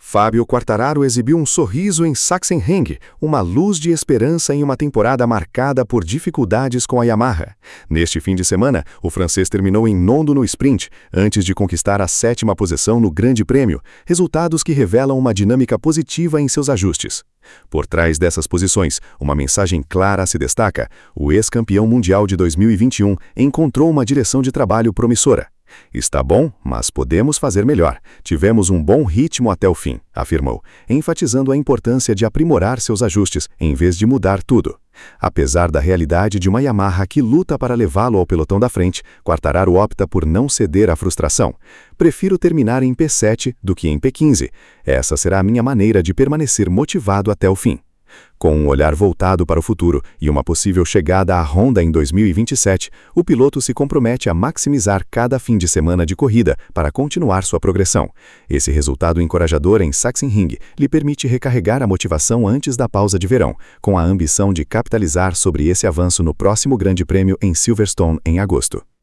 Fábio Quartararo exibiu um sorriso em Sachsenring, uma luz de esperança em uma temporada marcada por dificuldades com a Yamaha. Neste fim de semana, o francês terminou em nono no sprint, antes de conquistar a 7ª posição no Grande Prêmio, resultados que revelam uma dinâmica positiva em seus ajustes. Por trás dessas posições, uma mensagem clara se destaca: o ex-campeão mundial de 2021 encontrou uma direção de trabalho promissora. Está bom, mas podemos fazer melhor. Tivemos um bom ritmo até o fim, afirmou, enfatizando a importância de aprimorar seus ajustes em vez de mudar tudo. Apesar da realidade de uma Yamaha que luta para levá-lo ao pelotão da frente, Quartararo opta por não ceder à frustração. Prefiro terminar em P7 do que em P15. Essa será a minha maneira de permanecer motivado até o fim. Com um olhar voltado para o futuro e uma possível chegada à Honda em 2027, o piloto se compromete a maximizar cada fim de semana de corrida para continuar sua progressão. Esse resultado encorajador em Sachsenring lhe permite recarregar a motivação antes da pausa de verão, com a ambição de capitalizar sobre esse avanço no próximo Grande Prêmio em Silverstone em agosto.